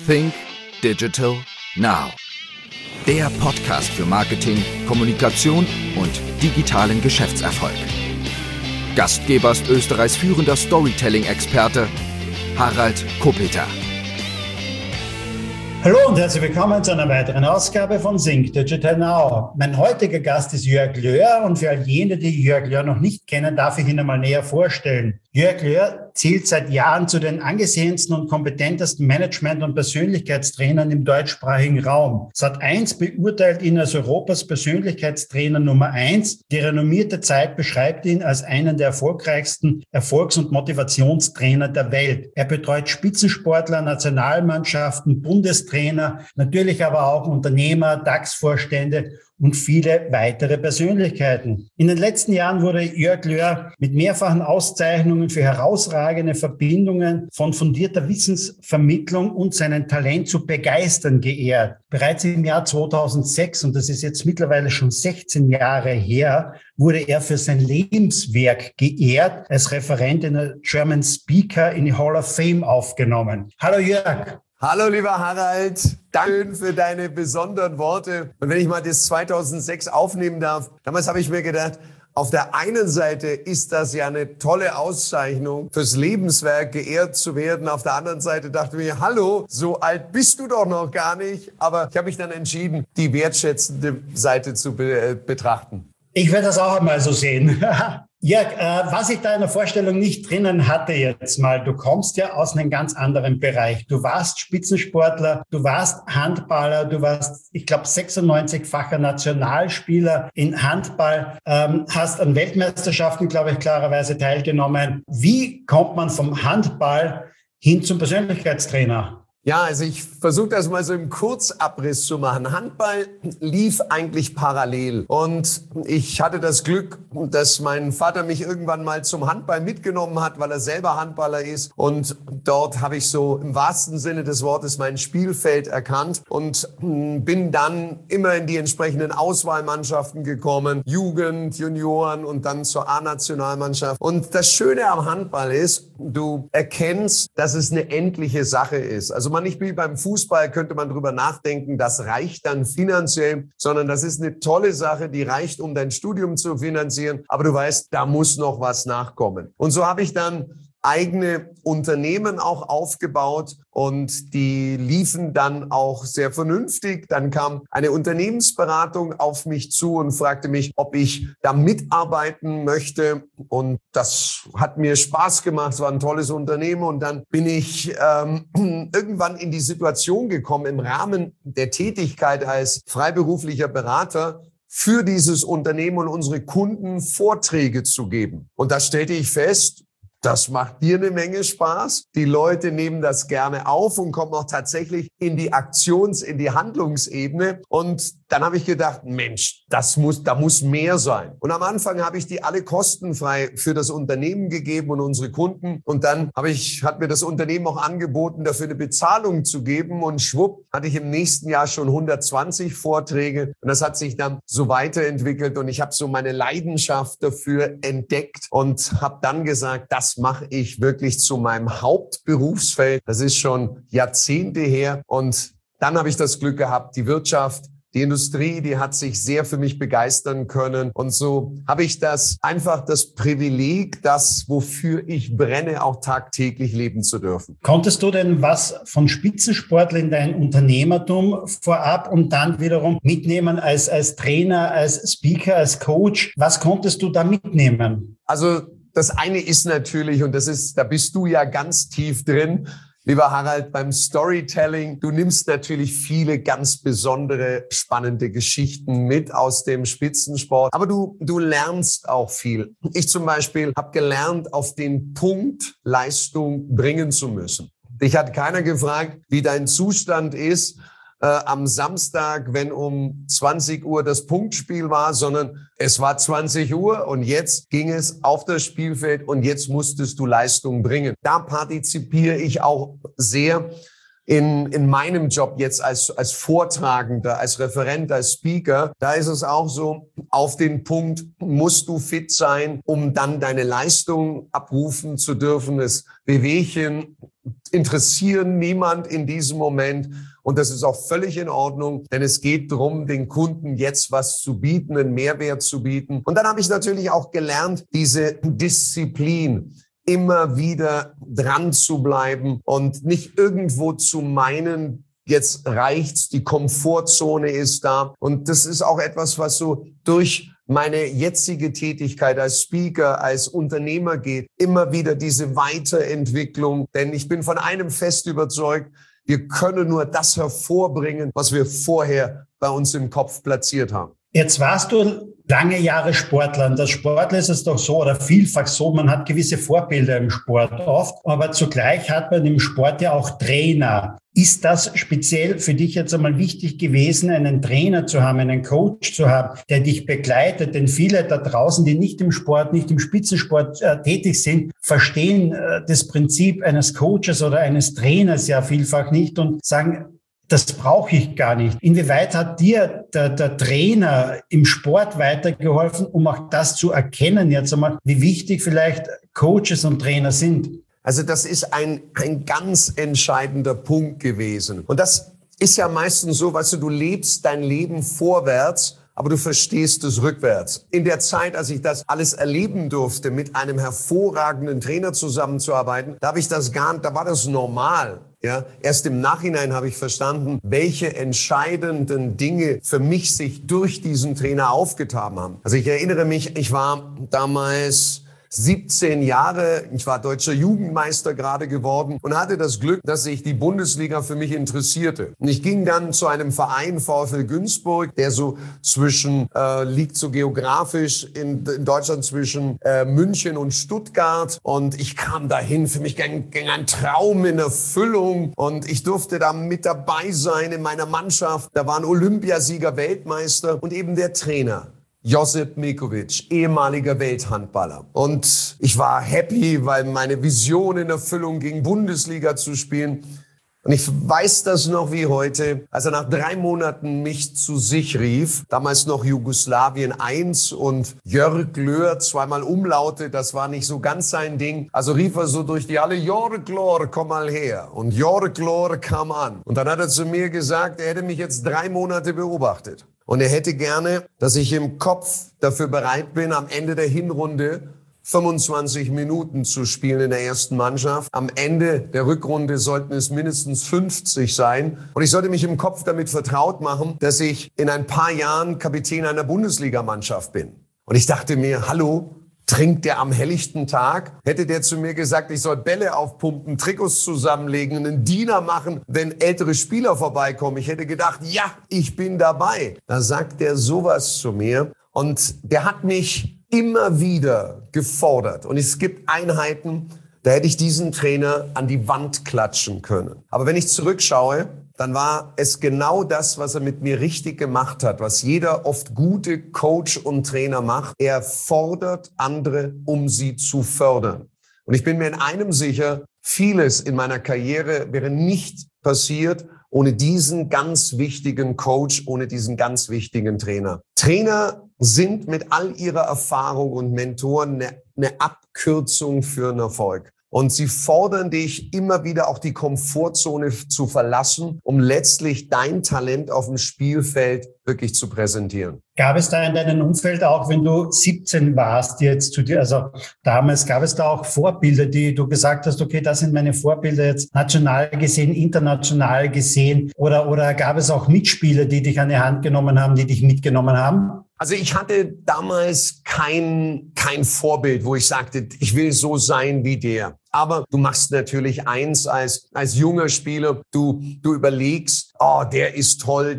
Think Digital Now. Der Podcast für Marketing, Kommunikation und digitalen Geschäftserfolg. Gastgeber ist Österreichs führender Storytelling-Experte Harald Kopeter. Hallo und herzlich willkommen zu einer weiteren Ausgabe von Think Digital Now. Mein heutiger Gast ist Jörg Löhr und für all jene, die Jörg Löhr noch nicht kennen, darf ich ihn einmal näher vorstellen. Jörg Löhr zählt seit Jahren zu den angesehensten und kompetentesten Management- und Persönlichkeitstrainern im deutschsprachigen Raum. Sat.1 beurteilt ihn als Europas Persönlichkeitstrainer Nummer 1. Die renommierte Zeit beschreibt ihn als einen der erfolgreichsten Erfolgs- und Motivationstrainer der Welt. Er betreut Spitzensportler, Nationalmannschaften, Bundestrainer, natürlich aber auch Unternehmer, DAX-Vorstände und viele weitere Persönlichkeiten. In den letzten Jahren wurde Jörg Löhr mit mehrfachen Auszeichnungen für herausragende Verbindungen von fundierter Wissensvermittlung und seinem Talent zu begeistern geehrt. Bereits im Jahr 2006, und das ist jetzt mittlerweile schon 16 Jahre her, wurde er für sein Lebenswerk geehrt, als Referent in der German Speaker in die Hall of Fame aufgenommen. Hallo Jörg. Hallo lieber Harald, danke für deine besonderen Worte. Und wenn ich mal das 2006 aufnehmen darf, damals habe ich mir gedacht, auf der einen Seite ist das ja eine tolle Auszeichnung, fürs Lebenswerk geehrt zu werden. Auf der anderen Seite dachte ich mir, hallo, so alt bist du doch noch gar nicht. Aber ich habe mich dann entschieden, die wertschätzende Seite zu betrachten. Ich werde das auch einmal so sehen. Jörg, was ich da in der Vorstellung nicht drinnen hatte jetzt mal, du kommst ja aus einem ganz anderen Bereich. Du warst Spitzensportler, du warst Handballer, du warst, ich glaube, 96-facher Nationalspieler in Handball, hast an Weltmeisterschaften, glaube ich, klarerweise teilgenommen. Wie kommt man vom Handball hin zum Persönlichkeitstrainer? Ja, also ich versuche das mal so im Kurzabriss zu machen. Handball lief eigentlich parallel und ich hatte das Glück, dass mein Vater mich irgendwann mal zum Handball mitgenommen hat, weil er selber Handballer ist, und dort habe ich so im wahrsten Sinne des Wortes mein Spielfeld erkannt und bin dann immer in die entsprechenden Auswahlmannschaften gekommen, Jugend, Junioren und dann zur A-Nationalmannschaft. Und das Schöne am Handball ist, du erkennst, dass es eine endliche Sache ist. Also man nicht wie beim Fußball könnte man drüber nachdenken, das reicht dann finanziell, sondern das ist eine tolle Sache, die reicht, um dein Studium zu finanzieren. Aber du weißt, da muss noch was nachkommen. Und so habe ich dann eigene Unternehmen auch aufgebaut und die liefen dann auch sehr vernünftig. Dann kam eine Unternehmensberatung auf mich zu und fragte mich, ob ich da mitarbeiten möchte, und das hat mir Spaß gemacht. Es war ein tolles Unternehmen, und dann bin ich irgendwann in die Situation gekommen, im Rahmen der Tätigkeit als freiberuflicher Berater für dieses Unternehmen und unsere Kunden Vorträge zu geben. Und da stellte ich fest, das macht dir eine Menge Spaß. Die Leute nehmen das gerne auf und kommen auch tatsächlich in die in die Handlungsebene. Und dann habe ich gedacht, Mensch, da muss mehr sein. Und am Anfang habe ich die alle kostenfrei für das Unternehmen gegeben und unsere Kunden. Und dann hat mir das Unternehmen auch angeboten, dafür eine Bezahlung zu geben. Und schwupp, hatte ich im nächsten Jahr schon 120 Vorträge. Und das hat sich dann so weiterentwickelt. Und ich habe so meine Leidenschaft dafür entdeckt und habe dann gesagt, das mache ich wirklich zu meinem Hauptberufsfeld. Das ist schon Jahrzehnte her. Und dann habe ich das Glück gehabt, die Wirtschaft, die Industrie, die hat sich sehr für mich begeistern können. Und so habe ich das Privileg, das, wofür ich brenne, auch tagtäglich leben zu dürfen. Konntest du denn was von Spitzensportlern in dein Unternehmertum vorab und dann wiederum mitnehmen als Trainer, als Speaker, als Coach? Was konntest du da mitnehmen? Also das eine ist natürlich, und da bist du ja ganz tief drin, lieber Harald, beim Storytelling. Du nimmst natürlich viele ganz besondere, spannende Geschichten mit aus dem Spitzensport. Aber du lernst auch viel. Ich zum Beispiel habe gelernt, auf den Punkt Leistung bringen zu müssen. Dich hat keiner gefragt, wie dein Zustand ist am Samstag, wenn um 20 Uhr das Punktspiel war, sondern es war 20 Uhr und jetzt ging es auf das Spielfeld und jetzt musstest du Leistung bringen. Da partizipiere ich auch sehr in meinem Job jetzt als Vortragender, als Referent, als Speaker. Da ist es auch so, auf den Punkt musst du fit sein, um dann deine Leistung abrufen zu dürfen. Das Wehwehchen interessieren niemand in diesem Moment. Und das ist auch völlig in Ordnung, denn es geht darum, den Kunden jetzt was zu bieten, einen Mehrwert zu bieten. Und dann habe ich natürlich auch gelernt, diese Disziplin, immer wieder dran zu bleiben und nicht irgendwo zu meinen, jetzt reicht's, die Komfortzone ist da. Und das ist auch etwas, was so durch meine jetzige Tätigkeit als Speaker, als Unternehmer geht, immer wieder diese Weiterentwicklung. Denn ich bin von einem fest überzeugt, wir können nur das hervorbringen, was wir vorher bei uns im Kopf platziert haben. Jetzt warst du lange Jahre Sportler. Und als Sportler ist es doch so oder vielfach so, man hat gewisse Vorbilder im Sport oft, aber zugleich hat man im Sport ja auch Trainer. Ist das speziell für dich jetzt einmal wichtig gewesen, einen Trainer zu haben, einen Coach zu haben, der dich begleitet? Denn viele da draußen, die nicht im Sport, nicht im Spitzensport tätig sind, verstehen das Prinzip eines Coaches oder eines Trainers ja vielfach nicht und sagen, das brauche ich gar nicht. Inwieweit hat dir der Trainer im Sport weitergeholfen, um auch das zu erkennen jetzt einmal, wie wichtig vielleicht Coaches und Trainer sind? Also das ist ein ganz entscheidender Punkt gewesen. Und das ist ja meistens so, weißt du lebst dein Leben vorwärts, aber du verstehst es rückwärts. In der Zeit, als ich das alles erleben durfte, mit einem hervorragenden Trainer zusammenzuarbeiten, da war das normal. Ja, erst im Nachhinein habe ich verstanden, welche entscheidenden Dinge für mich sich durch diesen Trainer aufgetan haben. Also ich erinnere mich, ich war damals 17 Jahre, ich war deutscher Jugendmeister gerade geworden und hatte das Glück, dass sich die Bundesliga für mich interessierte. Und ich ging dann zu einem Verein, VfL Günzburg, der so liegt so geografisch in Deutschland zwischen München und Stuttgart. Und ich kam dahin, für mich ging ein Traum in Erfüllung. Und ich durfte da mit dabei sein in meiner Mannschaft. Da waren Olympiasieger, Weltmeister und eben der Trainer. Josip Mikovic, ehemaliger Welthandballer. Und ich war happy, weil meine Vision in Erfüllung ging, Bundesliga zu spielen. Und ich weiß das noch wie heute, als er nach 3 Monaten mich zu sich rief, damals noch Jugoslawien 1 und Jörg Löhr, 2-mal Umlaute, das war nicht so ganz sein Ding. Also rief er so durch die Halle, Jörg Löhr, komm mal her. Und Jörg Löhr kam an. Und dann hat er zu mir gesagt, er hätte mich jetzt 3 Monate beobachtet. Und er hätte gerne, dass ich im Kopf dafür bereit bin, am Ende der Hinrunde 25 Minuten zu spielen in der ersten Mannschaft. Am Ende der Rückrunde sollten es mindestens 50 sein. Und ich sollte mich im Kopf damit vertraut machen, dass ich in ein paar Jahren Kapitän einer Bundesligamannschaft bin. Und ich dachte mir, hallo, trinkt der am helllichten Tag? Hätte der zu mir gesagt, ich soll Bälle aufpumpen, Trikots zusammenlegen, einen Diener machen, wenn ältere Spieler vorbeikommen. Ich hätte gedacht, ja, ich bin dabei. Da sagt der sowas zu mir. Und der hat mich immer wieder gefordert. Und es gibt Einheiten, da hätte ich diesen Trainer an die Wand klatschen können. Aber wenn ich zurückschaue, dann war es genau das, was er mit mir richtig gemacht hat, was jeder oft gute Coach und Trainer macht. Er fordert andere, um sie zu fördern. Und ich bin mir in einem sicher, vieles in meiner Karriere wäre nicht passiert ohne diesen ganz wichtigen Coach, ohne diesen ganz wichtigen Trainer. Trainer sind mit all ihrer Erfahrung und Mentoren eine Abkürzung für einen Erfolg. Und sie fordern dich immer wieder auch die Komfortzone zu verlassen, um letztlich dein Talent auf dem Spielfeld wirklich zu präsentieren. Gab es da in deinem Umfeld auch, wenn du 17 warst, jetzt zu dir, also damals, gab es da auch Vorbilder, die du gesagt hast, okay, das sind meine Vorbilder jetzt national gesehen, international gesehen, oder gab es auch Mitspieler, die dich an die Hand genommen haben, die dich mitgenommen haben? Also ich hatte damals kein Vorbild, wo ich sagte, ich will so sein wie der. Aber du machst natürlich eins als junger Spieler, du überlegst, oh, der ist toll.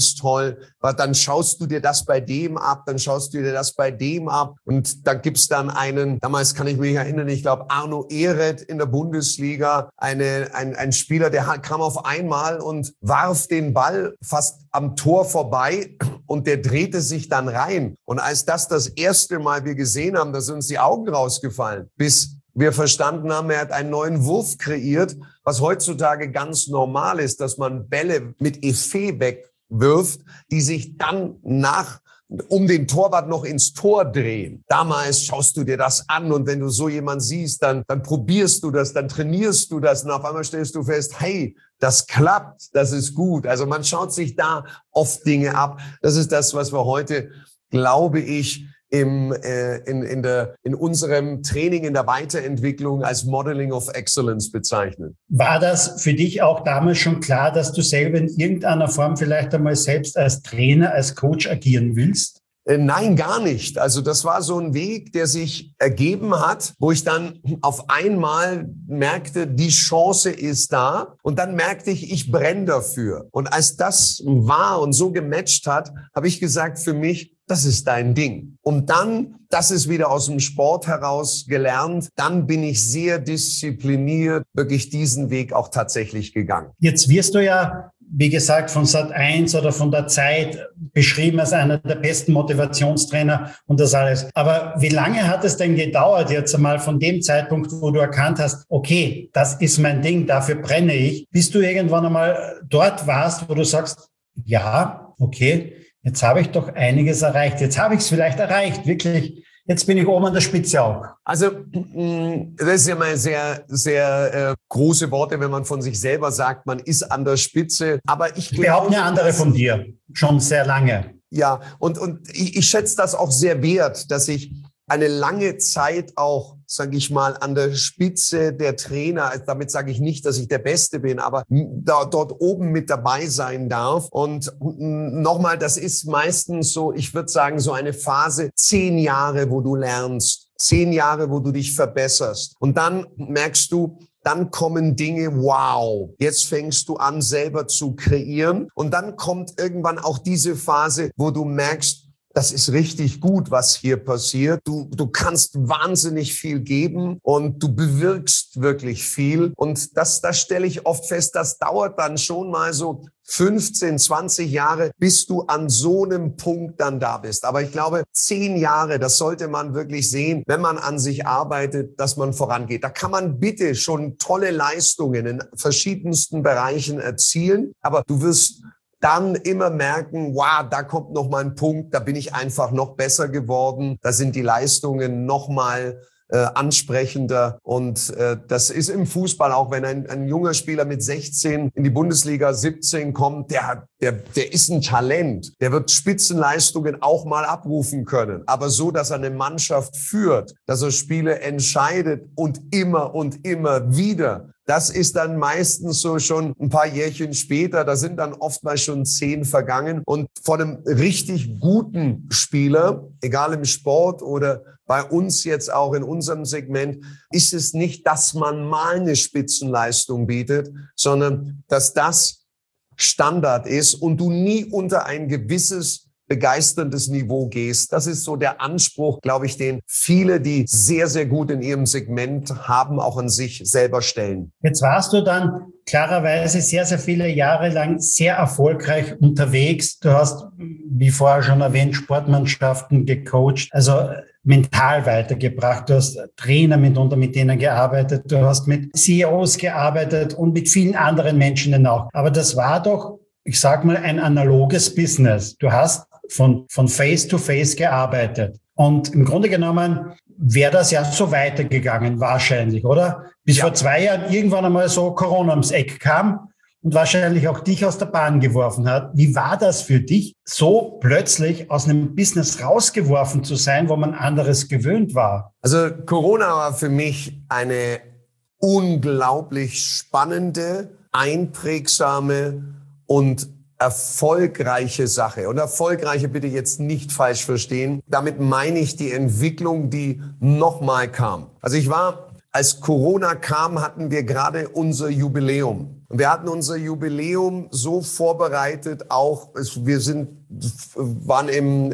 Aber dann schaust du dir das bei dem ab, dann schaust du dir das bei dem ab. Und da gibt's dann einen, damals kann ich mich erinnern, ich glaube Arno Ehret in der Bundesliga, ein Spieler, der kam auf einmal und warf den Ball fast am Tor vorbei und der drehte sich dann rein. Und als das erste Mal wir gesehen haben, da sind uns die Augen rausgefallen, bis wir verstanden haben, er hat einen neuen Wurf kreiert, was heutzutage ganz normal ist, dass man Bälle mit Effet wegwirft, die sich dann nach um den Torwart noch ins Tor drehen. Damals schaust du dir das an und wenn du so jemanden siehst, dann probierst du das, dann trainierst du das und auf einmal stellst du fest, hey, das klappt, das ist gut. Also man schaut sich da oft Dinge ab. Das ist das, was wir heute, glaube ich, in unserem Training, in der Weiterentwicklung als Modeling of Excellence bezeichnen. War das für dich auch damals schon klar, dass du selber in irgendeiner Form vielleicht einmal selbst als Trainer, als Coach agieren willst? Nein, gar nicht. Also das war so ein Weg, der sich ergeben hat, wo ich dann auf einmal merkte, die Chance ist da. Und dann merkte ich brenne dafür. Und als das war und so gematcht hat, habe ich gesagt für mich, das ist dein Ding. Und dann, das ist wieder aus dem Sport heraus gelernt, dann bin ich sehr diszipliniert, wirklich diesen Weg auch tatsächlich gegangen. Jetzt wirst du ja, wie gesagt, von Sat.1 oder von der Zeit beschrieben als einer der besten Motivationstrainer und das alles. Aber wie lange hat es denn gedauert jetzt einmal von dem Zeitpunkt, wo du erkannt hast, okay, das ist mein Ding, dafür brenne ich, bis du irgendwann einmal dort warst, wo du sagst, ja, okay, jetzt habe ich doch einiges erreicht. Jetzt habe ich es vielleicht erreicht, wirklich. Jetzt bin ich oben an der Spitze auch. Also das ist ja mal sehr, sehr große Worte, wenn man von sich selber sagt, man ist an der Spitze. Aber ich behaupte eine andere von dir, schon sehr lange. Ja, und ich schätze das auch sehr wert, dass ich eine lange Zeit auch, sage ich mal, an der Spitze der Trainer, damit sage ich nicht, dass ich der Beste bin, aber dort oben mit dabei sein darf. Und nochmal, das ist meistens so, ich würde sagen, so eine Phase, 10 Jahre, wo du lernst, 10 Jahre, wo du dich verbesserst. Und dann merkst du, dann kommen Dinge, wow, jetzt fängst du an, selber zu kreieren. Und dann kommt irgendwann auch diese Phase, wo du merkst, das ist richtig gut, was hier passiert. Du kannst wahnsinnig viel geben und du bewirkst wirklich viel. Und das stelle ich oft fest, das dauert dann schon mal so 15, 20 Jahre, bis du an so einem Punkt dann da bist. Aber ich glaube, 10 Jahre, das sollte man wirklich sehen, wenn man an sich arbeitet, dass man vorangeht. Da kann man bitte schon tolle Leistungen in verschiedensten Bereichen erzielen, aber du wirst dann immer merken, wow, da kommt noch mal ein Punkt, da bin ich einfach noch besser geworden, da sind die Leistungen noch mal ansprechender. Und das ist im Fußball auch, wenn ein junger Spieler mit 16 in die Bundesliga 17 kommt, der ist ein Talent. Der wird Spitzenleistungen auch mal abrufen können. Aber so, dass er eine Mannschaft führt, dass er Spiele entscheidet und immer wieder. Das ist dann meistens so schon ein paar Jährchen später. Da sind dann oftmals schon 10 vergangen. Und von einem richtig guten Spieler, egal im Sport oder bei uns jetzt auch in unserem Segment, ist es nicht, dass man mal eine Spitzenleistung bietet, sondern dass das Standard ist und du nie unter ein gewisses begeisterndes Niveau gehst. Das ist so der Anspruch, glaube ich, den viele, die sehr, sehr gut in ihrem Segment haben, auch an sich selber stellen. Jetzt warst du dann klarerweise sehr, sehr viele Jahre lang sehr erfolgreich unterwegs. Du hast, wie vorher schon erwähnt, Sportmannschaften gecoacht, also mental weitergebracht. Du hast Trainer mitunter mit denen gearbeitet. Du hast mit CEOs gearbeitet und mit vielen anderen Menschen auch. Aber das war doch, ich sag mal, ein analoges Business. Du hast von Face to Face gearbeitet. Und im Grunde genommen wäre das ja so weitergegangen, wahrscheinlich, oder? Bis vor 2 Jahren irgendwann einmal so Corona ums Eck kam und wahrscheinlich auch dich aus der Bahn geworfen hat. Wie war das für dich, so plötzlich aus einem Business rausgeworfen zu sein, wo man anderes gewöhnt war? Also Corona war für mich eine unglaublich spannende, einprägsame und erfolgreiche Sache. Und erfolgreiche bitte jetzt nicht falsch verstehen. Damit meine ich die Entwicklung, die nochmal kam. Also als Corona kam, hatten wir gerade unser Jubiläum. Und wir hatten unser Jubiläum so vorbereitet, wir waren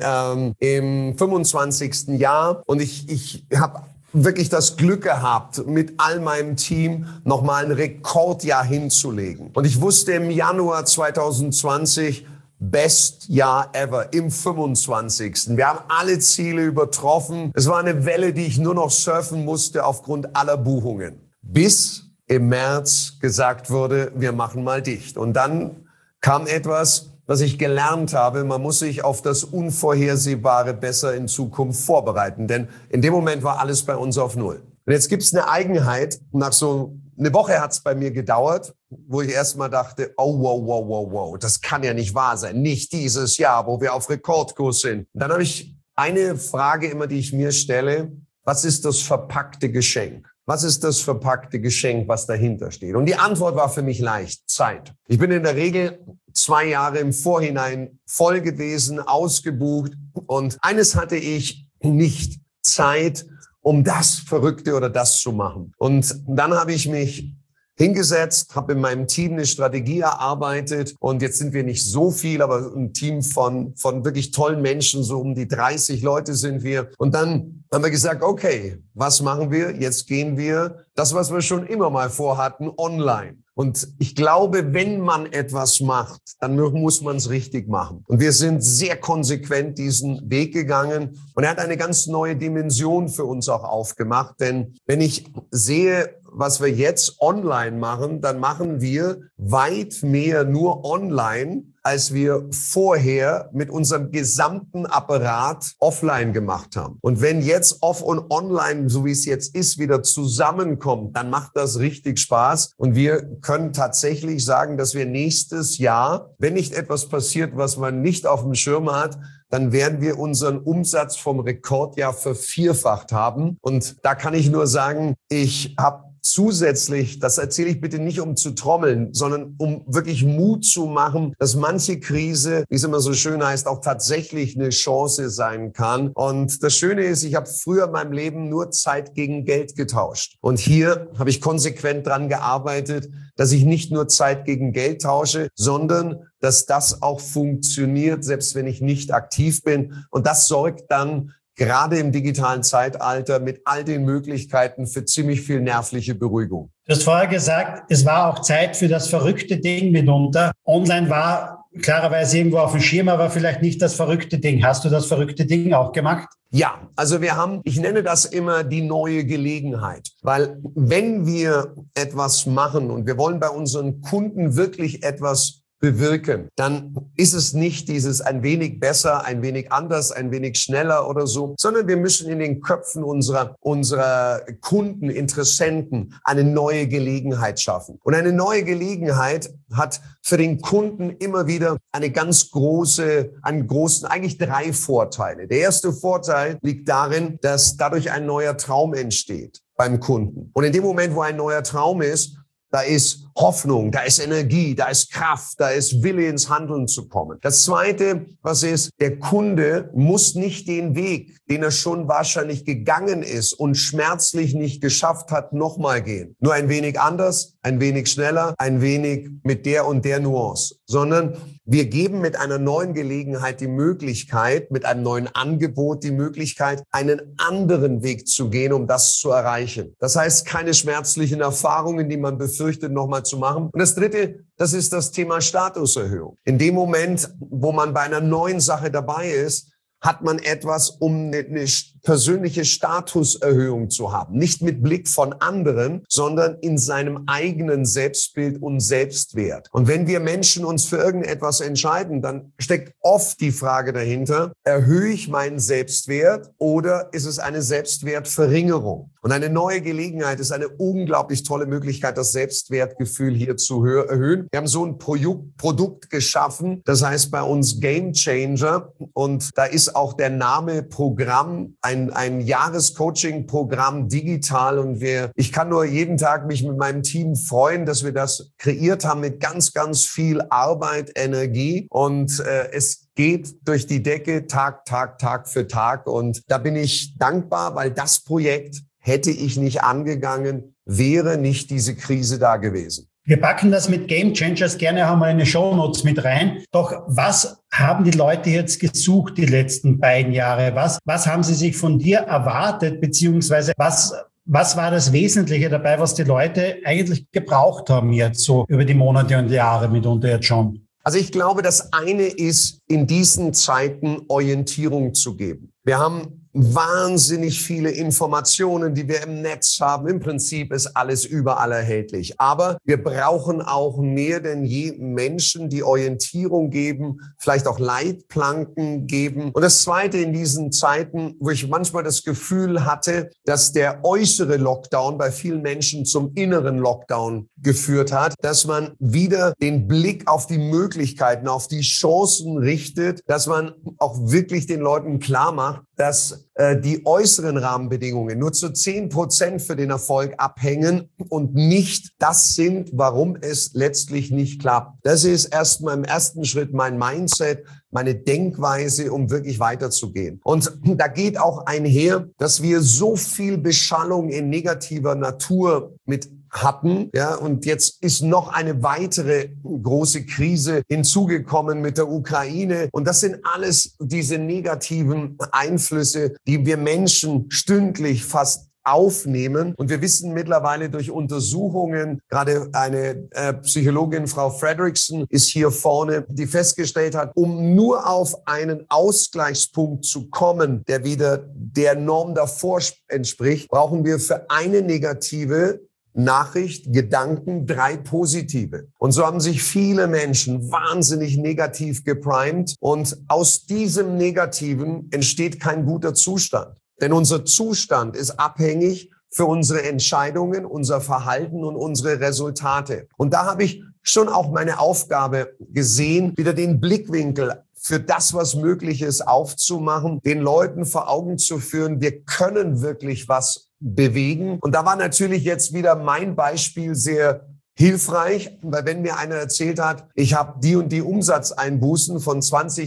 im 25. Jahr und ich habe wirklich das Glück gehabt, mit all meinem Team nochmal ein Rekordjahr hinzulegen. Und ich wusste im Januar 2020, best Jahr ever, im 25. Wir haben alle Ziele übertroffen. Es war eine Welle, die ich nur noch surfen musste aufgrund aller Buchungen. Bis im März gesagt wurde, wir machen mal dicht. Und dann kam etwas, was ich gelernt habe, man muss sich auf das Unvorhersehbare besser in Zukunft vorbereiten. Denn in dem Moment war alles bei uns auf Null. Und jetzt gibt es eine Eigenheit, nach so eine Woche hat es bei mir gedauert, wo ich erst mal dachte, oh, wow, das kann ja nicht wahr sein. Nicht dieses Jahr, wo wir auf Rekordkurs sind. Und dann habe ich eine Frage immer, die ich mir stelle: Was ist das verpackte Geschenk? Was ist das verpackte Geschenk, was dahinter steht? Und die Antwort war für mich leicht: Zeit. Ich bin in der Regel 2 Jahre im Vorhinein voll gewesen, ausgebucht. Und eines hatte ich nicht: Zeit, um das Verrückte oder das zu machen. Und dann habe ich mich hingesetzt, habe in meinem Team eine Strategie erarbeitet. Und jetzt sind wir nicht so viel, aber ein Team von wirklich tollen Menschen, so um die 30 Leute sind wir. Und dann haben wir gesagt, okay, was machen wir? Jetzt gehen wir das, was wir schon immer mal vorhatten, online. Und ich glaube, wenn man etwas macht, dann muss man es richtig machen. Und wir sind sehr konsequent diesen Weg gegangen. Und er hat eine ganz neue Dimension für uns auch aufgemacht. Denn wenn ich sehe, was wir jetzt online machen, dann machen wir weit mehr nur online, als wir vorher mit unserem gesamten Apparat offline gemacht haben. Und wenn jetzt off und online, so wie es jetzt ist, wieder zusammenkommt, dann macht das richtig Spaß. Und wir können tatsächlich sagen, dass wir nächstes Jahr, wenn nicht etwas passiert, was man nicht auf dem Schirm hat, dann werden wir unseren Umsatz vom Rekordjahr vervierfacht haben. Und da kann ich nur sagen, ich habe zusätzlich, das erzähle ich bitte nicht, um zu trommeln, sondern um wirklich Mut zu machen, dass manche Krise, wie es immer so schön heißt, auch tatsächlich eine Chance sein kann. Und das Schöne ist, ich habe früher in meinem Leben nur Zeit gegen Geld getauscht. Und hier habe ich konsequent dran gearbeitet, dass ich nicht nur Zeit gegen Geld tausche, sondern dass das auch funktioniert, selbst wenn ich nicht aktiv bin. Und das sorgt dann gerade im digitalen Zeitalter mit all den Möglichkeiten für ziemlich viel nervliche Beruhigung. Du hast vorher gesagt, es war auch Zeit für das verrückte Ding mitunter. Online war klarerweise irgendwo auf dem Schirm, aber vielleicht nicht das verrückte Ding. Hast du das verrückte Ding auch gemacht? Ja, also wir haben, ich nenne das immer die neue Gelegenheit, weil wenn wir etwas machen und wir wollen bei unseren Kunden wirklich etwas bewirken, dann ist es nicht dieses ein wenig besser, ein wenig anders, ein wenig schneller oder so, sondern wir müssen in den Köpfen unserer Kunden, Interessenten eine neue Gelegenheit schaffen. Und eine neue Gelegenheit hat für den Kunden immer wieder eigentlich 3 Vorteile. Der erste Vorteil liegt darin, dass dadurch ein neuer Traum entsteht beim Kunden. Und in dem Moment, wo ein neuer Traum ist, da ist Hoffnung, da ist Energie, da ist Kraft, da ist Wille, ins Handeln zu kommen. Das Zweite, was ist, der Kunde muss nicht den Weg, den er schon wahrscheinlich gegangen ist und schmerzlich nicht geschafft hat, nochmal gehen. Nur ein wenig anders, ein wenig schneller, ein wenig mit der und der Nuance. Sondern wir geben mit einer neuen Gelegenheit die Möglichkeit, mit einem neuen Angebot die Möglichkeit, einen anderen Weg zu gehen, um das zu erreichen. Das heißt, keine schmerzlichen Erfahrungen, die man befürchtet, nochmal zu machen. Und das Dritte, das ist das Thema Statuserhöhung. In dem Moment, wo man bei einer neuen Sache dabei ist, hat man etwas, um eine persönliche Statuserhöhung zu haben. Nicht mit Blick von anderen, sondern in seinem eigenen Selbstbild und Selbstwert. Und wenn wir Menschen uns für irgendetwas entscheiden, dann steckt oft die Frage dahinter, erhöhe ich meinen Selbstwert oder ist es eine Selbstwertverringerung? Und eine neue Gelegenheit ist eine unglaublich tolle Möglichkeit, das Selbstwertgefühl hier zu erhöhen. Wir haben so ein Produkt geschaffen, das heißt bei uns Game Changer. Und da ist auch der Name Programm, ein Jahrescoaching-Programm digital. Und ich kann nur jeden Tag mich mit meinem Team freuen, dass wir das kreiert haben mit ganz, ganz viel Arbeit, Energie. Und es geht durch die Decke Tag für Tag. Und da bin ich dankbar, weil das Projekt hätte ich nicht angegangen, wäre nicht diese Krise da gewesen. Wir packen das mit Game Changers gerne einmal in die Shownotes mit rein. Doch was haben die Leute jetzt gesucht die letzten beiden Jahre? Was haben sie sich von dir erwartet, beziehungsweise was war das Wesentliche dabei, was die Leute eigentlich gebraucht haben jetzt so über die Monate und Jahre mitunter jetzt schon? Also ich glaube, das eine ist, in diesen Zeiten Orientierung zu geben. Wir haben wahnsinnig viele Informationen, die wir im Netz haben. Im Prinzip ist alles überall erhältlich. Aber wir brauchen auch mehr denn je Menschen, die Orientierung geben, vielleicht auch Leitplanken geben. Und das Zweite in diesen Zeiten, wo ich manchmal das Gefühl hatte, dass der äußere Lockdown bei vielen Menschen zum inneren Lockdown geführt hat, dass man wieder den Blick auf die Möglichkeiten, auf die Chancen richtet, dass man auch wirklich den Leuten klar macht, dass die äußeren Rahmenbedingungen nur zu 10% für den Erfolg abhängen und nicht das sind, warum es letztlich nicht klappt. Das ist erstmal im ersten Schritt mein Mindset, meine Denkweise, um wirklich weiterzugehen. Und da geht auch einher, dass wir so viel Beschallung in negativer Natur mit hatten, ja, und jetzt ist noch eine weitere große Krise hinzugekommen mit der Ukraine. Und das sind alles diese negativen Einflüsse, die wir Menschen stündlich fast aufnehmen. Und wir wissen mittlerweile durch Untersuchungen, gerade eine Psychologin, Frau Fredrickson, ist hier vorne, die festgestellt hat, um nur auf einen Ausgleichspunkt zu kommen, der wieder der Norm davor entspricht, brauchen wir für eine negative Nachricht, Gedanken, 3 positive. Und so haben sich viele Menschen wahnsinnig negativ geprimed. Und aus diesem Negativen entsteht kein guter Zustand. Denn unser Zustand ist abhängig für unsere Entscheidungen, unser Verhalten und unsere Resultate. Und da habe ich schon auch meine Aufgabe gesehen, wieder den Blickwinkel für das, was möglich ist, aufzumachen, den Leuten vor Augen zu führen, wir können wirklich was bewegen. Und da war natürlich jetzt wieder mein Beispiel sehr hilfreich, weil wenn mir einer erzählt hat, ich habe die und die Umsatzeinbußen von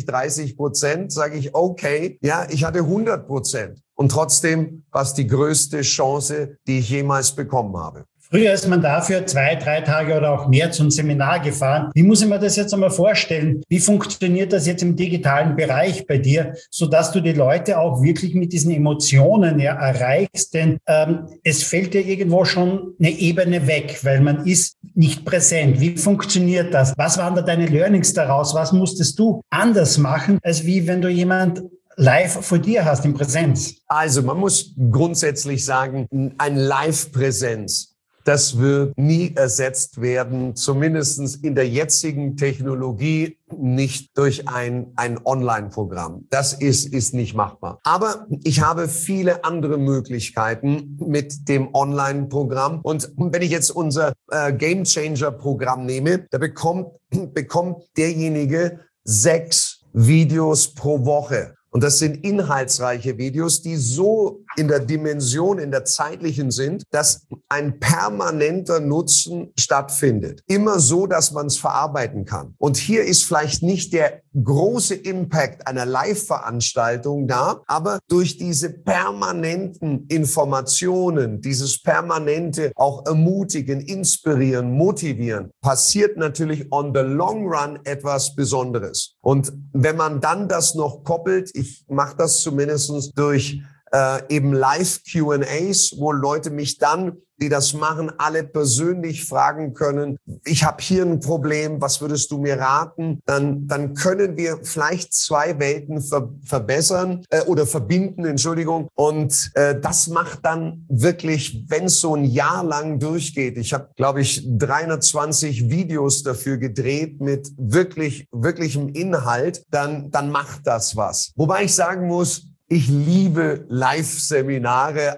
20-30%, sage ich, okay, ja, ich hatte 100%. Und trotzdem war es die größte Chance, die ich jemals bekommen habe. Früher ist man dafür 2, 3 Tage oder auch mehr zum Seminar gefahren. Wie muss ich mir das jetzt einmal vorstellen? Wie funktioniert das jetzt im digitalen Bereich bei dir, sodass du die Leute auch wirklich mit diesen Emotionen erreichst? Denn es fällt dir irgendwo schon eine Ebene weg, weil man ist nicht präsent. Wie funktioniert das? Was waren da deine Learnings daraus? Was musstest du anders machen, als wie wenn du jemand live vor dir hast in Präsenz? Also man muss grundsätzlich sagen, eine Live-Präsenz, das wird nie ersetzt werden, zumindest in der jetzigen Technologie nicht durch ein Online-Programm. Das ist nicht machbar. Aber ich habe viele andere Möglichkeiten mit dem Online-Programm. Und wenn ich jetzt unser Game Changer-Programm nehme, da bekommt derjenige 6 Videos pro Woche. Und das sind inhaltsreiche Videos, die so in der Dimension, in der zeitlichen sind, dass ein permanenter Nutzen stattfindet. Immer so, dass man es verarbeiten kann. Und hier ist vielleicht nicht der große Impact einer Live-Veranstaltung da, aber durch diese permanenten Informationen, dieses permanente auch ermutigen, inspirieren, motivieren, passiert natürlich on the long run etwas Besonderes. Und wenn man dann das noch koppelt, ich mache das zumindest durch eben Live-Q&As, wo Leute mich dann, die das machen, alle persönlich fragen können, ich habe hier ein Problem, was würdest du mir raten? Dann können wir vielleicht 2 Welten verbessern oder verbinden, Entschuldigung. Und das macht dann wirklich, wenn es so ein Jahr lang durchgeht, ich habe, glaube ich, 320 Videos dafür gedreht mit wirklichem Inhalt, dann macht das was. Wobei ich sagen muss, ich liebe Live-Seminare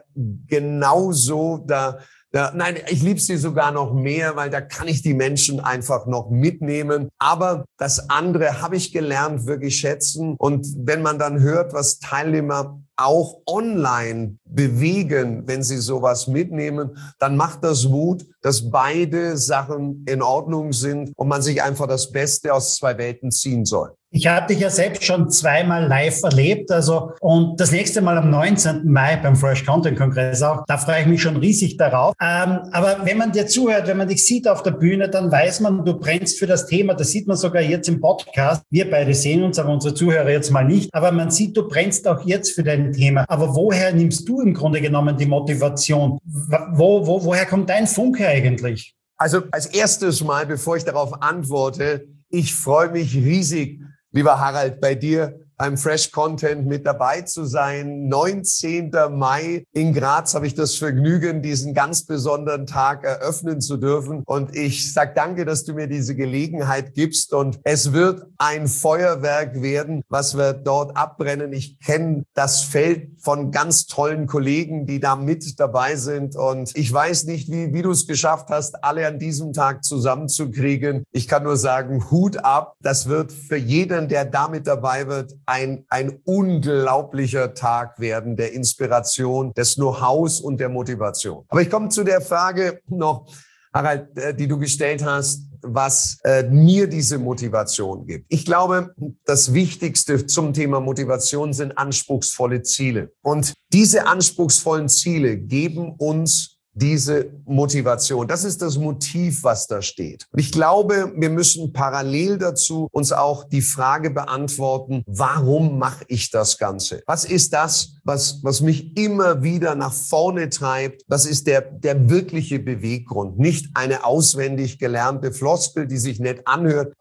genauso. Nein, ich liebe sie sogar noch mehr, weil da kann ich die Menschen einfach noch mitnehmen. Aber das andere habe ich gelernt, wirklich schätzen. Und wenn man dann hört, was Teilnehmer auch online bewegen, wenn sie sowas mitnehmen, dann macht das Mut, dass beide Sachen in Ordnung sind und man sich einfach das Beste aus 2 Welten ziehen soll. Ich habe dich ja selbst schon 2-mal live erlebt, und das nächste Mal am 19. Mai beim Fresh Content Kongress auch. Da freue ich mich schon riesig darauf. Aber wenn man dir zuhört, wenn man dich sieht auf der Bühne, dann weiß man, du brennst für das Thema. Das sieht man sogar jetzt im Podcast. Wir beide sehen uns, aber unsere Zuhörer jetzt mal nicht. Aber man sieht, du brennst auch jetzt für dein Thema. Aber woher nimmst du im Grunde genommen die Motivation? Woher kommt dein Funke eigentlich? Also als erstes Mal, bevor ich darauf antworte, ich freue mich riesig, lieber Harald, bei dir beim Fresh Content mit dabei zu sein. 19. Mai in Graz habe ich das Vergnügen, diesen ganz besonderen Tag eröffnen zu dürfen. Und ich sage danke, dass du mir diese Gelegenheit gibst. Und es wird ein Feuerwerk werden, was wir dort abbrennen. Ich kenne das Feld von ganz tollen Kollegen, die da mit dabei sind. Und ich weiß nicht, wie du es geschafft hast, alle an diesem Tag zusammenzukriegen. Ich kann nur sagen, Hut ab. Das wird für jeden, der damit dabei wird, ein unglaublicher Tag werden, der Inspiration, des Know-hows und der Motivation. Aber ich komme zu der Frage noch, Harald, die du gestellt hast, was mir diese Motivation gibt. Ich glaube, das Wichtigste zum Thema Motivation sind anspruchsvolle Ziele. Und diese anspruchsvollen Ziele geben uns diese Motivation. Das ist das Motiv, was da steht. Und ich glaube, wir müssen parallel dazu uns auch die Frage beantworten, warum mache ich das Ganze? Was ist das, was mich immer wieder nach vorne treibt? Was ist der wirkliche Beweggrund? Nicht eine auswendig gelernte Floskel, die sich nett anhört.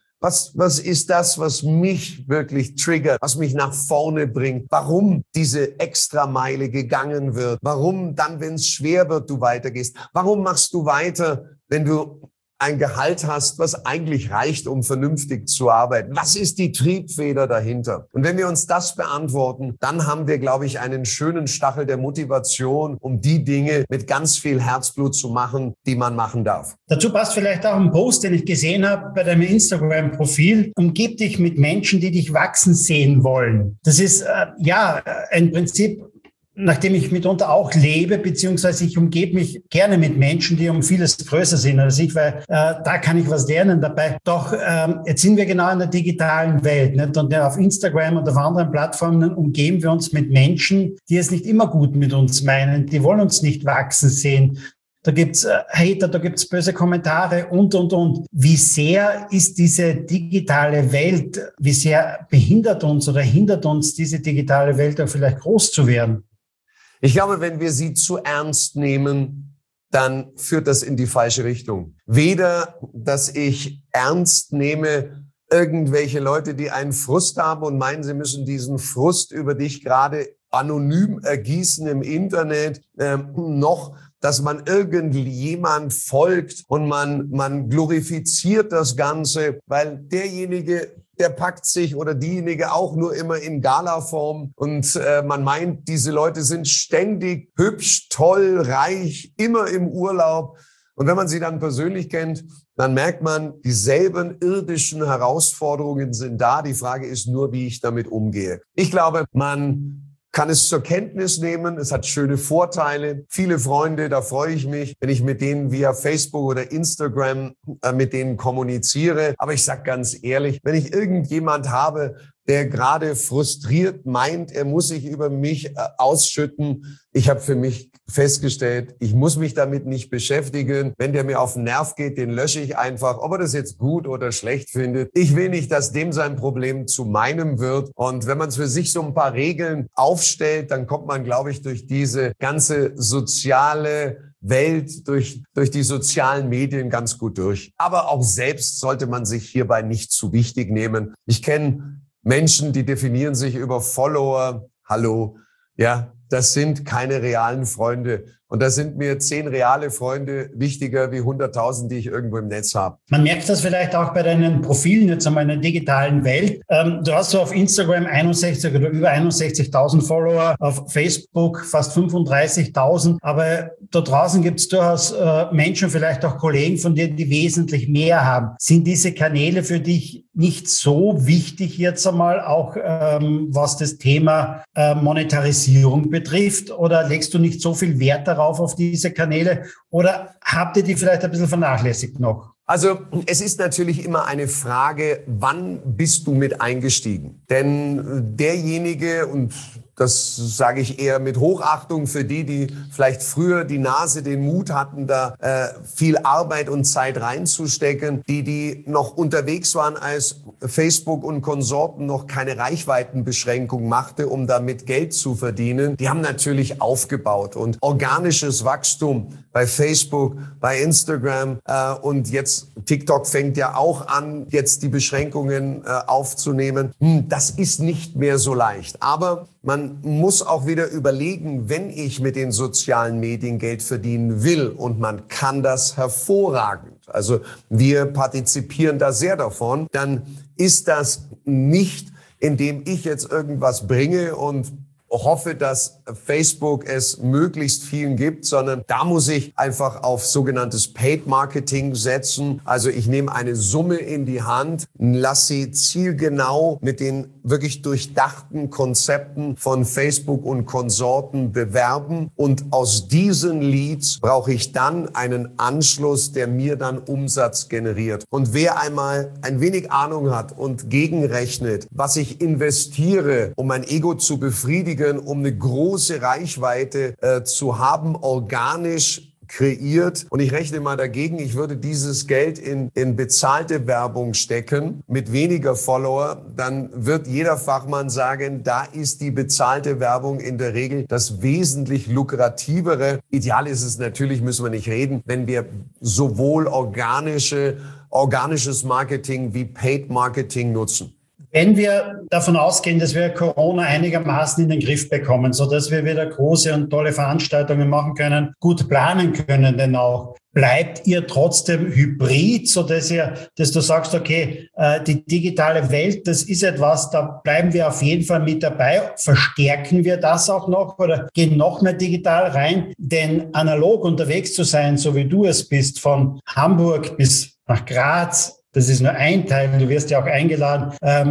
Was ist das, was mich wirklich triggert, was mich nach vorne bringt? Warum diese Extrameile gegangen wird? Warum dann, wenn es schwer wird, du weitergehst? Warum machst du weiter, wenn du ein Gehalt hast, was eigentlich reicht, um vernünftig zu arbeiten? Was ist die Triebfeder dahinter? Und wenn wir uns das beantworten, dann haben wir, glaube ich, einen schönen Stachel der Motivation, um die Dinge mit ganz viel Herzblut zu machen, die man machen darf. Dazu passt vielleicht auch ein Post, den ich gesehen habe bei deinem Instagram-Profil. Umgib dich mit Menschen, die dich wachsen sehen wollen. Das ist ein Prinzip, nachdem ich mitunter auch lebe, beziehungsweise ich umgebe mich gerne mit Menschen, die um vieles größer sind als ich, weil da kann ich was lernen dabei. Doch jetzt sind wir genau in der digitalen Welt, nicht? Und auf Instagram und auf anderen Plattformen umgeben wir uns mit Menschen, die es nicht immer gut mit uns meinen, die wollen uns nicht wachsen sehen. Da gibt's Hater, da gibt's böse Kommentare und. Wie sehr ist diese digitale Welt, wie sehr behindert uns oder hindert uns diese digitale Welt auch vielleicht groß zu werden? Ich glaube, wenn wir sie zu ernst nehmen, dann führt das in die falsche Richtung. Weder, dass ich ernst nehme irgendwelche Leute, die einen Frust haben und meinen, sie müssen diesen Frust über dich gerade anonym ergießen im Internet, noch, dass man irgendjemand folgt und man glorifiziert das Ganze, weil derjenige, der packt sich oder diejenige auch nur immer in Galaform und man meint, diese Leute sind ständig hübsch, toll, reich, immer im Urlaub. Und wenn man sie dann persönlich kennt, dann merkt man, dieselben irdischen Herausforderungen sind da. Die Frage ist nur, wie ich damit umgehe. Ich glaube, man kann es zur Kenntnis nehmen. Es hat schöne Vorteile. Viele Freunde, da freue ich mich, wenn ich mit denen via Facebook oder Instagram mit denen kommuniziere. Aber ich sage ganz ehrlich, wenn ich irgendjemand habe, der gerade frustriert meint, er muss sich über mich ausschütten. Ich habe für mich festgestellt, ich muss mich damit nicht beschäftigen. Wenn der mir auf den Nerv geht, den lösche ich einfach, ob er das jetzt gut oder schlecht findet. Ich will nicht, dass dem sein Problem zu meinem wird. Und wenn man für sich so ein paar Regeln aufstellt, dann kommt man, glaube ich, durch diese ganze soziale Welt, durch die sozialen Medien ganz gut durch. Aber auch selbst sollte man sich hierbei nicht zu wichtig nehmen. Ich kenne Menschen, die definieren sich über Follower. Hallo, ja, das sind keine realen Freunde. Und da sind mir 10 reale Freunde wichtiger wie 100.000, die ich irgendwo im Netz habe. Man merkt das vielleicht auch bei deinen Profilen jetzt einmal in der digitalen Welt. Du hast so auf Instagram 61 oder über 61.000 Follower, auf Facebook fast 35.000. Aber da draußen gibt es durchaus Menschen, vielleicht auch Kollegen von dir, die wesentlich mehr haben. Sind diese Kanäle für dich nicht so wichtig jetzt einmal auch, was das Thema Monetarisierung betrifft? Oder legst du nicht so viel Wert darauf, auf diese Kanäle, oder habt ihr die vielleicht ein bisschen vernachlässigt noch? Also es ist natürlich immer eine Frage, wann bist du mit eingestiegen? Denn derjenige, und das sage ich eher mit Hochachtung für die vielleicht früher die Nase, den Mut hatten, da viel Arbeit und Zeit reinzustecken, die noch unterwegs waren, als Facebook und Konsorten noch keine Reichweitenbeschränkung machte, um damit Geld zu verdienen. Die haben natürlich aufgebaut und organisches Wachstum bei Facebook, bei Instagram und jetzt weiß, TikTok fängt ja auch an, jetzt die Beschränkungen aufzunehmen. Das ist nicht mehr so leicht. Aber man muss auch wieder überlegen, wenn ich mit den sozialen Medien Geld verdienen will, und man kann das hervorragend. Also wir partizipieren da sehr davon. Dann ist das nicht, indem ich jetzt irgendwas bringe und hoffe, dass Facebook es möglichst vielen gibt, sondern da muss ich einfach auf sogenanntes Paid Marketing setzen. Also ich nehme eine Summe in die Hand, lasse sie zielgenau mit den wirklich durchdachten Konzepten von Facebook und Konsorten bewerben, und aus diesen Leads brauche ich dann einen Anschluss, der mir dann Umsatz generiert. Und wer einmal ein wenig Ahnung hat und gegenrechnet, was ich investiere, um mein Ego zu befriedigen, um eine große Reichweite zu haben, organisch kreiert. Und ich rechne mal dagegen, ich würde dieses Geld in bezahlte Werbung stecken mit weniger Follower, dann wird jeder Fachmann sagen, da ist die bezahlte Werbung in der Regel das wesentlich lukrativere. Ideal ist es natürlich, müssen wir nicht reden, wenn wir sowohl organisches Marketing wie Paid Marketing nutzen. Wenn wir davon ausgehen, dass wir Corona einigermaßen in den Griff bekommen, sodass wir wieder große und tolle Veranstaltungen machen können, gut planen können, denn auch, bleibt ihr trotzdem hybrid, sodass du sagst, okay, die digitale Welt, das ist etwas, da bleiben wir auf jeden Fall mit dabei. Verstärken wir das auch noch oder gehen noch mehr digital rein? Denn analog unterwegs zu sein, so wie du es bist, von Hamburg bis nach Graz, das ist nur ein Teil. Du wirst ja auch eingeladen,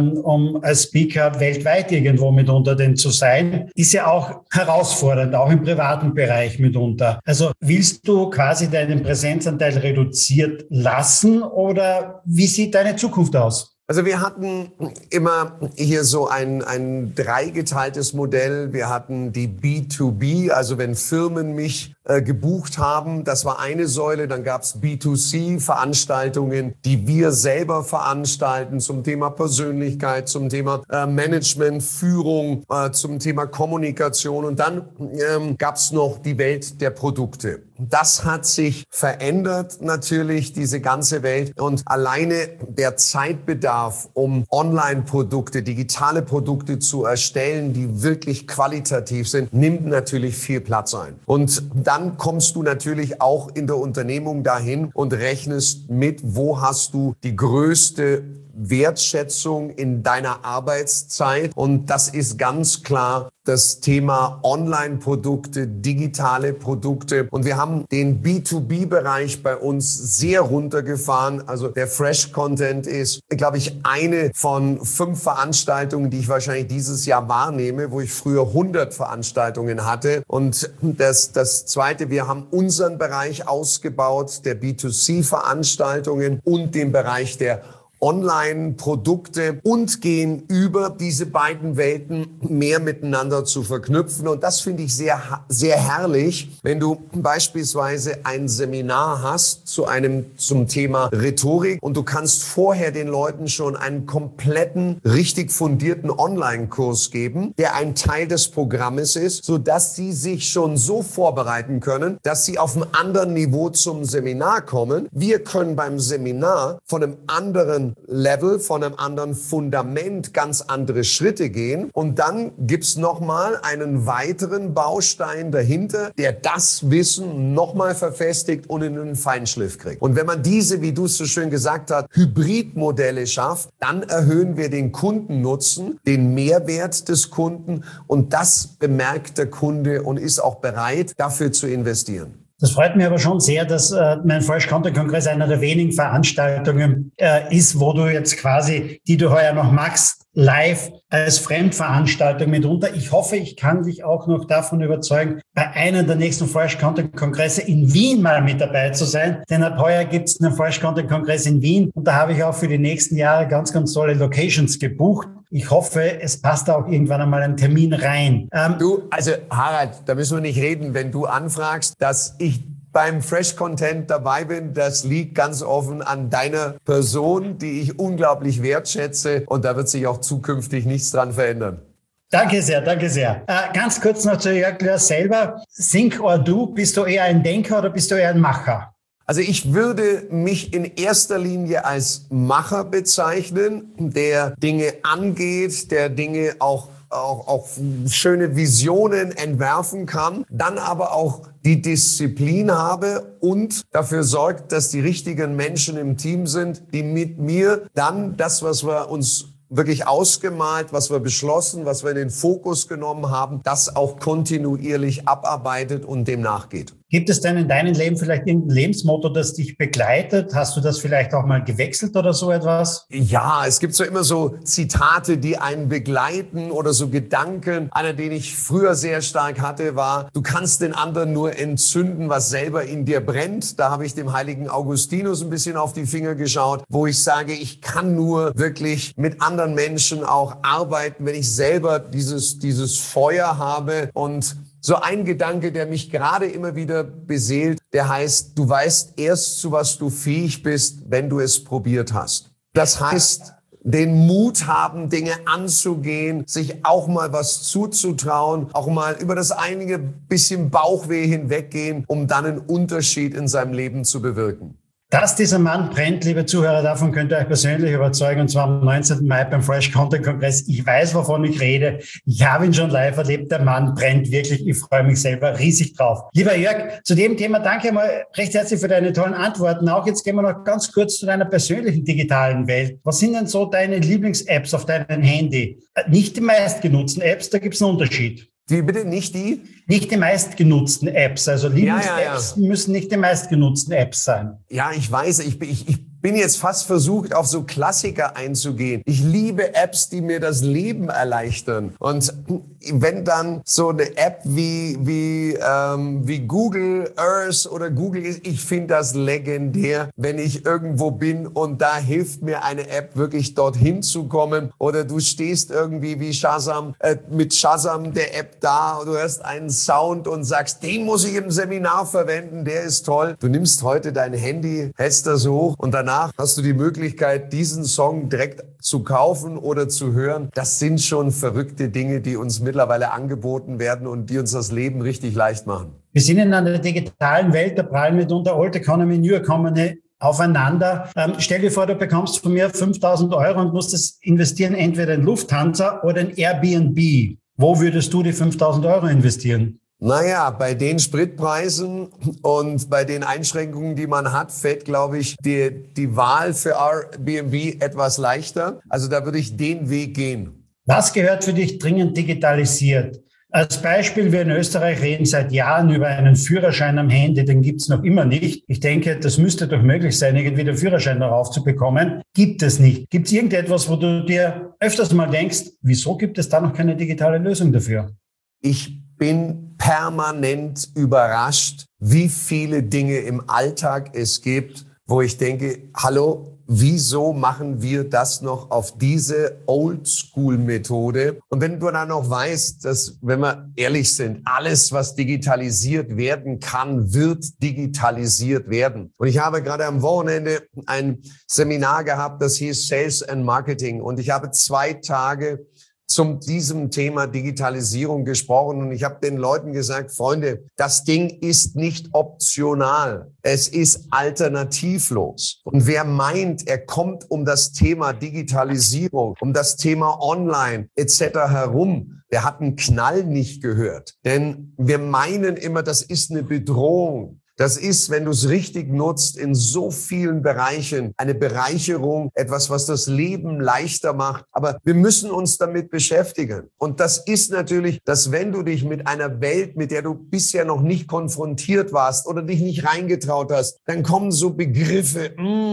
um als Speaker weltweit irgendwo mitunter denn zu sein. Ist ja auch herausfordernd, auch im privaten Bereich mitunter. Also willst du quasi deinen Präsenzanteil reduziert lassen oder wie sieht deine Zukunft aus? Also wir hatten immer hier so ein dreigeteiltes Modell. Wir hatten die B2B, also wenn Firmen mich gebucht haben, das war eine Säule. Dann gab es B2C, Veranstaltungen, die wir selber veranstalten zum Thema Persönlichkeit, zum Thema Management, Führung, zum Thema Kommunikation. Und dann gab es noch die Welt der Produkte. Das hat sich verändert natürlich, diese ganze Welt. Und alleine der Zeitbedarf, um Online-Produkte, digitale Produkte zu erstellen, die wirklich qualitativ sind, nimmt natürlich viel Platz ein. Und dann kommst du natürlich auch in der Unternehmung dahin und rechnest mit, wo hast du die größte Wertschätzung in deiner Arbeitszeit. Und das ist ganz klar das Thema Online-Produkte, digitale Produkte. Und wir haben den B2B-Bereich bei uns sehr runtergefahren. Also der Fresh-Content ist, glaube ich, eine von 5 Veranstaltungen, die ich wahrscheinlich dieses Jahr wahrnehme, wo ich früher 100 Veranstaltungen hatte. Und das Zweite, wir haben unseren Bereich ausgebaut, der B2C-Veranstaltungen und den Bereich der Online-Produkte und gehen über diese beiden Welten mehr miteinander zu verknüpfen. Und das finde ich sehr, sehr herrlich, wenn du beispielsweise ein Seminar hast zum Thema Rhetorik und du kannst vorher den Leuten schon einen kompletten, richtig fundierten Online-Kurs geben, der ein Teil des Programmes ist, sodass sie sich schon so vorbereiten können, dass sie auf einem anderen Niveau zum Seminar kommen. Wir können beim Seminar von einem anderen Level, von einem anderen Fundament ganz andere Schritte gehen. Und dann gibt's nochmal einen weiteren Baustein dahinter, der das Wissen nochmal verfestigt und in einen Feinschliff kriegt. Und wenn man diese, wie du es so schön gesagt hast, Hybridmodelle schafft, dann erhöhen wir den Kundennutzen, den Mehrwert des Kunden. Und das bemerkt der Kunde und ist auch bereit, dafür zu investieren. Das freut mich aber schon sehr, dass mein Fresh Content Kongress einer der wenigen Veranstaltungen ist, wo du jetzt quasi, die du heuer noch magst, live als Fremdveranstaltung mitunter. Ich hoffe, ich kann dich auch noch davon überzeugen, bei einer der nächsten Fresh Content Kongresse in Wien mal mit dabei zu sein. Denn ab heuer gibt es einen Fresh Content Kongress in Wien und da habe ich auch für die nächsten Jahre ganz, ganz tolle Locations gebucht. Ich hoffe, es passt auch irgendwann einmal ein Termin rein. Also Harald, da müssen wir nicht reden, wenn du anfragst, dass ich beim Fresh Content dabei bin. Das liegt ganz offen an deiner Person, die ich unglaublich wertschätze. Und da wird sich auch zukünftig nichts dran verändern. Danke sehr, danke sehr. Ganz kurz noch zu Jörg Löhr selber. Think or do, bist du eher ein Denker oder bist du eher ein Macher? Also ich würde mich in erster Linie als Macher bezeichnen, der Dinge angeht, der Dinge auch schöne Visionen entwerfen kann, dann aber auch die Disziplin habe und dafür sorgt, dass die richtigen Menschen im Team sind, die mit mir dann das, was wir uns wirklich ausgemalt, was wir beschlossen, was wir in den Fokus genommen haben, das auch kontinuierlich abarbeitet und dem nachgeht. Gibt es denn in deinem Leben vielleicht irgendein Lebensmotto, das dich begleitet? Hast du das vielleicht auch mal gewechselt oder so etwas? Ja, es gibt so immer so Zitate, die einen begleiten oder so Gedanken. Einer, den ich früher sehr stark hatte, war: Du kannst den anderen nur entzünden, was selber in dir brennt. Da habe ich dem heiligen Augustinus ein bisschen auf die Finger geschaut, wo ich sage, ich kann nur wirklich mit anderen Menschen auch arbeiten, wenn ich selber dieses Feuer habe. Und so ein Gedanke, der mich gerade immer wieder beseelt, der heißt: Du weißt erst, zu was du fähig bist, wenn du es probiert hast. Das heißt, den Mut haben, Dinge anzugehen, sich auch mal was zuzutrauen, auch mal über das einige bisschen Bauchweh hinweggehen, um dann einen Unterschied in seinem Leben zu bewirken. Dass dieser Mann brennt, liebe Zuhörer, davon könnt ihr euch persönlich überzeugen, und zwar am 19. Mai beim Fresh Content Kongress. Ich weiß, wovon ich rede. Ich habe ihn schon live erlebt. Der Mann brennt wirklich. Ich freue mich selber riesig drauf. Lieber Jörg, zu dem Thema danke mal recht herzlich für deine tollen Antworten. Auch jetzt gehen wir noch ganz kurz zu deiner persönlichen digitalen Welt. Was sind denn so deine Lieblings-Apps auf deinem Handy? Nicht die meistgenutzten Apps, da gibt es einen Unterschied. Die bitte nicht die? Nicht die meistgenutzten Apps. Also Lieblings-Apps müssen nicht die meistgenutzten Apps sein. Ja, ich weiß, ich bin jetzt fast versucht, auf so Klassiker einzugehen. Ich liebe Apps, die mir das Leben erleichtern. Und wenn dann so eine App wie Google Earth oder Google ist, ich finde das legendär, wenn ich irgendwo bin und da hilft mir eine App wirklich dorthin zu kommen. Oder du stehst irgendwie wie Shazam, mit Shazam der App da, du hörst einen Sound und sagst, den muss ich im Seminar verwenden, der ist toll. Du nimmst heute dein Handy, hältst das hoch und danach hast du die Möglichkeit, diesen Song direkt zu kaufen oder zu hören. Das sind schon verrückte Dinge, die uns mittlerweile angeboten werden und die uns das Leben richtig leicht machen. Wir sind in einer digitalen Welt, da prallen mitunter Old Economy, New Economy aufeinander. Stell dir vor, du bekommst von mir 5.000 € und musst es investieren, entweder in Lufthansa oder in Airbnb. Wo würdest du die 5.000 € investieren? Naja, bei den Spritpreisen und bei den Einschränkungen, die man hat, fällt, glaube ich, die Wahl für Airbnb etwas leichter. Also da würde ich den Weg gehen. Was gehört für dich dringend digitalisiert? Als Beispiel, wir in Österreich reden seit Jahren über einen Führerschein am Handy, den gibt's noch immer nicht. Ich denke, das müsste doch möglich sein, irgendwie den Führerschein darauf zu bekommen. Gibt es nicht. Gibt es irgendetwas, wo du dir öfters mal denkst, wieso gibt es da noch keine digitale Lösung dafür? Ich bin permanent überrascht, wie viele Dinge im Alltag es gibt, wo ich denke, hallo, wieso machen wir das noch auf diese Oldschool-Methode? Und wenn du dann noch weißt, dass, wenn wir ehrlich sind, alles, was digitalisiert werden kann, wird digitalisiert werden. Und ich habe gerade am Wochenende ein Seminar gehabt, das hieß Sales and Marketing. Und ich habe 2 Tage zum diesem Thema Digitalisierung gesprochen und ich habe den Leuten gesagt, Freunde, das Ding ist nicht optional, es ist alternativlos. Und wer meint, er kommt um das Thema Digitalisierung, um das Thema Online etc. herum, der hat einen Knall nicht gehört. Denn wir meinen immer, das ist eine Bedrohung. Das ist, wenn du es richtig nutzt, in so vielen Bereichen eine Bereicherung, etwas, was das Leben leichter macht. Aber wir müssen uns damit beschäftigen. Und das ist natürlich, dass wenn du dich mit einer Welt, mit der du bisher noch nicht konfrontiert warst oder dich nicht reingetraut hast, dann kommen so Begriffe,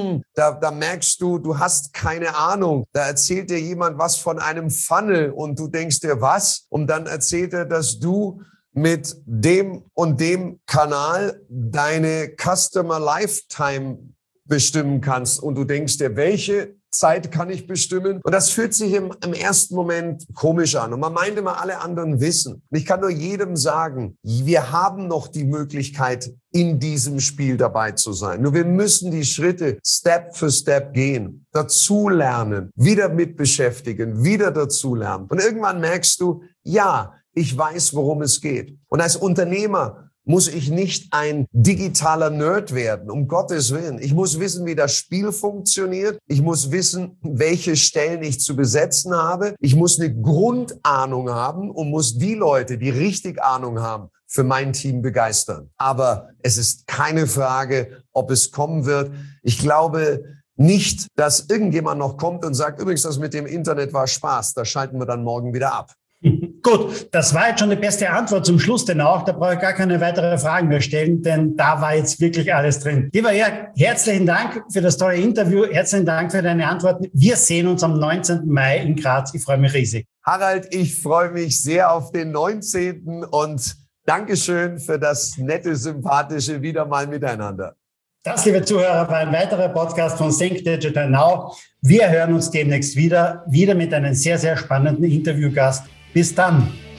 da merkst du, du hast keine Ahnung. Da erzählt dir jemand was von einem Funnel und du denkst dir, was? Und dann erzählt er, dass du mit dem und dem Kanal deine Customer Lifetime bestimmen kannst. Und du denkst dir, welche Zeit kann ich bestimmen? Und das fühlt sich im ersten Moment komisch an. Und man meint immer, alle anderen wissen. Und ich kann nur jedem sagen, wir haben noch die Möglichkeit, in diesem Spiel dabei zu sein. Nur wir müssen die Schritte Step für Step gehen, dazulernen, wieder mit beschäftigen, wieder dazulernen. Und irgendwann merkst du, ja, ich weiß, worum es geht. Und als Unternehmer muss ich nicht ein digitaler Nerd werden, um Gottes Willen. Ich muss wissen, wie das Spiel funktioniert. Ich muss wissen, welche Stellen ich zu besetzen habe. Ich muss eine Grundahnung haben und muss die Leute, die richtig Ahnung haben, für mein Team begeistern. Aber es ist keine Frage, ob es kommen wird. Ich glaube nicht, dass irgendjemand noch kommt und sagt, übrigens, das mit dem Internet war Spaß. Das schalten wir dann morgen wieder ab. Gut, das war jetzt schon die beste Antwort zum Schluss, denn auch, da brauche ich gar keine weiteren Fragen mehr stellen, denn da war jetzt wirklich alles drin. Lieber Jörg, herzlichen Dank für das tolle Interview, herzlichen Dank für deine Antworten. Wir sehen uns am 19. Mai in Graz. Ich freue mich riesig. Harald, ich freue mich sehr auf den 19. und Dankeschön für das nette, sympathische wieder mal miteinander. Das, liebe Zuhörer, war ein weiterer Podcast von Think Digital Now. Wir hören uns demnächst wieder mit einem sehr, sehr spannenden Interviewgast. Bis dann.